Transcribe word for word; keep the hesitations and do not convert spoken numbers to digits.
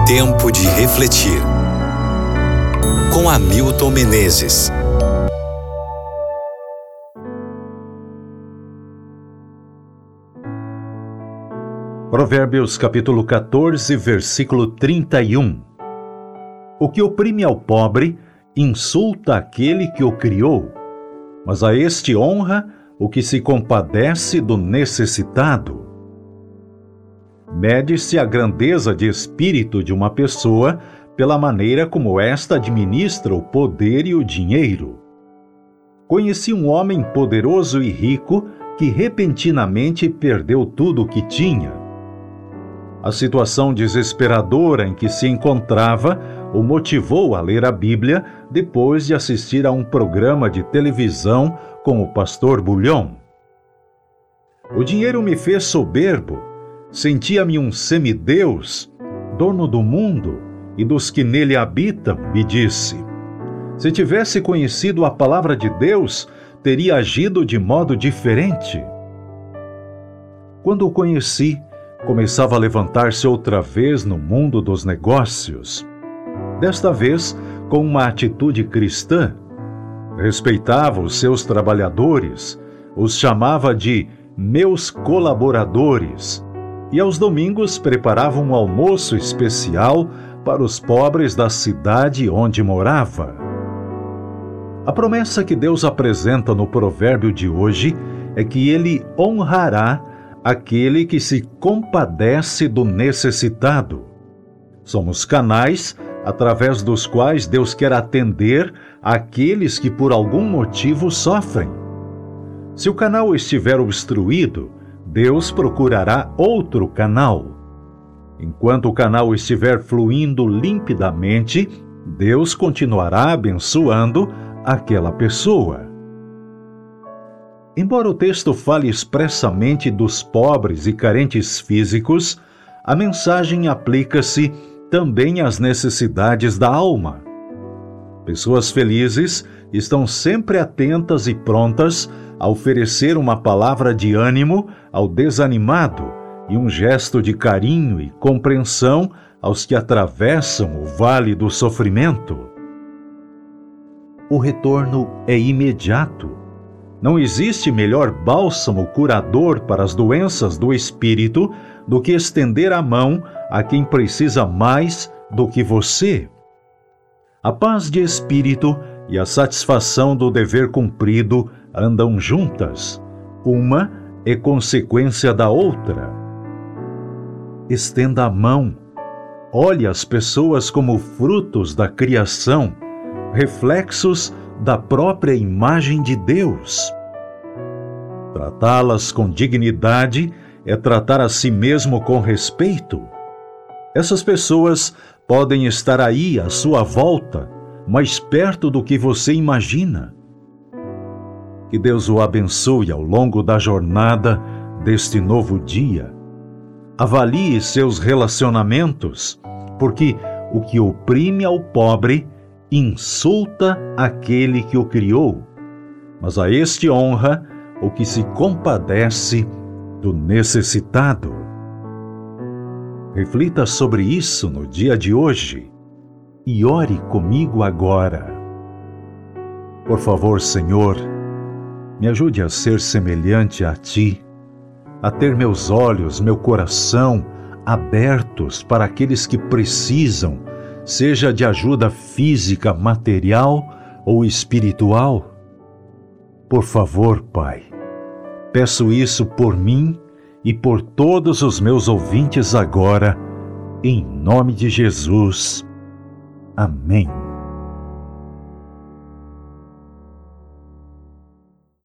Tempo de refletir. Com Hamilton Menezes. Provérbios capítulo quatorze, versículo trinta e um. O que oprime ao pobre, insulta aquele que o criou, mas a este honra o que se compadece do necessitado. Mede-se a grandeza de espírito de uma pessoa pela maneira como esta administra o poder e o dinheiro. Conheci um homem poderoso e rico que repentinamente perdeu tudo o que tinha. A situação desesperadora em que se encontrava o motivou a ler a Bíblia depois de assistir a um programa de televisão com o pastor Bulhon. O dinheiro me fez soberbo, sentia-me um semideus, dono do mundo e dos que nele habitam, me disse. Se tivesse conhecido a palavra de Deus, teria agido de modo diferente. Quando o conheci, começava a levantar-se outra vez no mundo dos negócios. Desta vez, com uma atitude cristã. Respeitava os seus trabalhadores, os chamava de meus colaboradores, e aos domingos preparava um almoço especial para os pobres da cidade onde morava. A promessa que Deus apresenta no provérbio de hoje é que Ele honrará aquele que se compadece do necessitado. Somos canais através dos quais Deus quer atender àqueles que por algum motivo sofrem. Se o canal estiver obstruído, Deus procurará outro canal. Enquanto o canal estiver fluindo limpidamente, Deus continuará abençoando aquela pessoa. Embora o texto fale expressamente dos pobres e carentes físicos, a mensagem aplica-se também às necessidades da alma. Pessoas felizes estão sempre atentas e prontas a oferecer uma palavra de ânimo ao desanimado e um gesto de carinho e compreensão aos que atravessam o vale do sofrimento. O retorno é imediato. Não existe melhor bálsamo curador para as doenças do espírito do que estender a mão a quem precisa mais do que você. A paz de espírito e a satisfação do dever cumprido andam juntas. Uma é consequência da outra. Estenda a mão. Olhe as pessoas como frutos da criação, reflexos da própria imagem de Deus. Tratá-las com dignidade é tratar a si mesmo com respeito. Essas pessoas podem estar aí à sua volta, mais perto do que você imagina. Que Deus o abençoe ao longo da jornada deste novo dia. Avalie seus relacionamentos, porque o que oprime ao pobre insulta aquele que o criou, mas a este honra o que se compadece do necessitado. Reflita sobre isso no dia de hoje e ore comigo agora. Por favor, Senhor, me ajude a ser semelhante a Ti, a ter meus olhos, meu coração abertos para aqueles que precisam, seja de ajuda física, material ou espiritual. Por favor, Pai, peço isso por mim e por todos os meus ouvintes agora, em nome de Jesus. Amém.